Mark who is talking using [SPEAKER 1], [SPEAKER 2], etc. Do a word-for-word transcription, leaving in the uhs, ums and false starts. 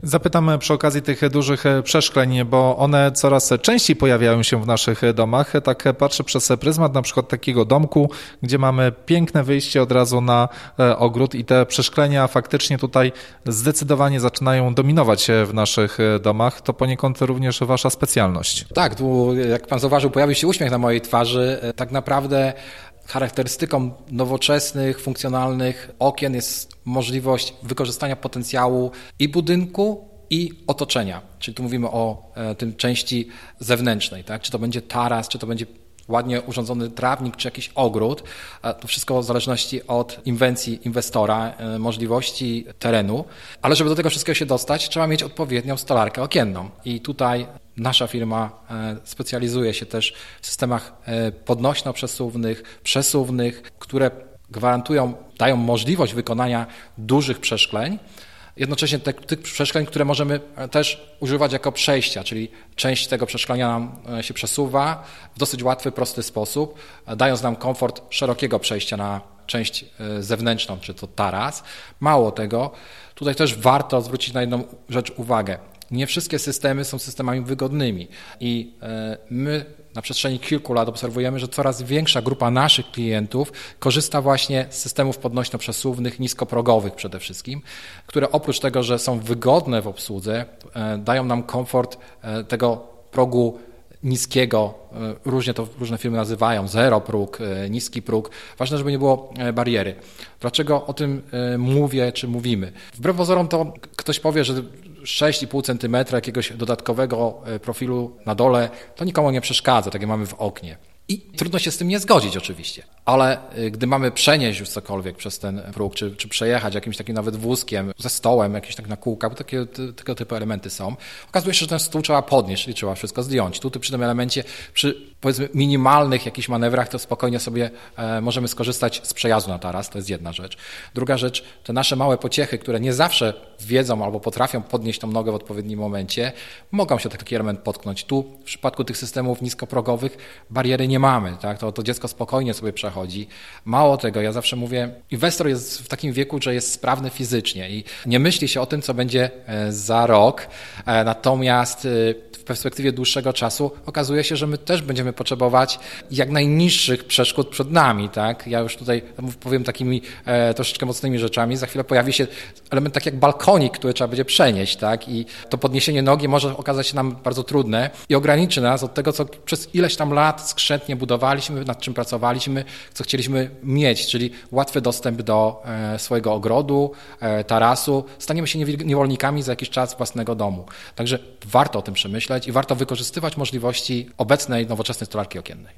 [SPEAKER 1] Zapytam przy okazji tych dużych przeszkleń, bo one coraz częściej pojawiają się w naszych domach. Tak patrzę przez pryzmat na przykład takiego domku, gdzie mamy piękne wyjście od razu na ogród i te przeszklenia faktycznie tutaj zdecydowanie zaczynają dominować w naszych domach. To poniekąd również wasza specjalność.
[SPEAKER 2] Tak, tu jak pan zauważył, pojawił się uśmiech na mojej twarzy. Tak naprawdę charakterystyką nowoczesnych, funkcjonalnych okien jest możliwość wykorzystania potencjału i budynku, i otoczenia. Czyli tu mówimy o e, tym części zewnętrznej, tak? Czy to będzie taras, czy to będzie ładnie urządzony trawnik, czy jakiś ogród. To wszystko w zależności od inwencji inwestora, e, możliwości terenu. Ale żeby do tego wszystkiego się dostać, trzeba mieć odpowiednią stolarkę okienną. I tutaj nasza firma specjalizuje się też w systemach podnośno-przesuwnych, przesuwnych, które gwarantują, dają możliwość wykonania dużych przeszkleń, jednocześnie te, tych przeszkleń, które możemy też używać jako przejścia, czyli część tego przeszklenia nam się przesuwa w dosyć łatwy, prosty sposób, dając nam komfort szerokiego przejścia na część zewnętrzną, czy to taras. Mało tego, tutaj też warto zwrócić na jedną rzecz uwagę. Nie wszystkie systemy są systemami wygodnymi i my na przestrzeni kilku lat obserwujemy, że coraz większa grupa naszych klientów korzysta właśnie z systemów podnośno-przesuwnych, niskoprogowych przede wszystkim, które oprócz tego, że są wygodne w obsłudze, dają nam komfort tego progu niskiego, różnie to różne firmy nazywają, zero próg, niski próg. Ważne, żeby nie było bariery. Dlaczego o tym mówię, czy mówimy? Wbrew pozorom to ktoś powie, że sześć i pół centymetra jakiegoś dodatkowego profilu na dole to nikomu nie przeszkadza, tak jak mamy w oknie. I trudno się z tym nie zgodzić oczywiście, ale gdy mamy przenieść już cokolwiek przez ten próg, czy, czy przejechać jakimś takim nawet wózkiem, ze stołem, jakieś tak na kółkach, bo takie, tego typu elementy są, okazuje się, że ten stół trzeba podnieść, czyli trzeba wszystko zdjąć. Tu przy tym elemencie, przy powiedzmy minimalnych jakichś manewrach, to spokojnie sobie e, możemy skorzystać z przejazdu na taras, to jest jedna rzecz. Druga rzecz, te nasze małe pociechy, które nie zawsze wiedzą albo potrafią podnieść tą nogę w odpowiednim momencie, mogą się taki element potknąć. Tu w przypadku tych systemów niskoprogowych bariery nie mamy, tak? to, to dziecko spokojnie sobie przechodzi. Mało tego, ja zawsze mówię, inwestor jest w takim wieku, że jest sprawny fizycznie i nie myśli się o tym, co będzie za rok, natomiast w perspektywie dłuższego czasu okazuje się, że my też będziemy potrzebować jak najniższych przeszkód przed nami. Tak? Ja już tutaj powiem takimi e, troszeczkę mocnymi rzeczami. Za chwilę pojawi się element taki jak balkonik, który trzeba będzie przenieść. Tak? I to podniesienie nogi może okazać się nam bardzo trudne i ograniczy nas od tego, co przez ileś tam lat skrzętnie budowaliśmy, nad czym pracowaliśmy, co chcieliśmy mieć, czyli łatwy dostęp do e, swojego ogrodu, e, tarasu. Staniemy się niewolnikami za jakiś czas własnego domu. Także warto o tym przemyśleć i warto wykorzystywać możliwości obecnej, nowoczesnej stolarki okiennej.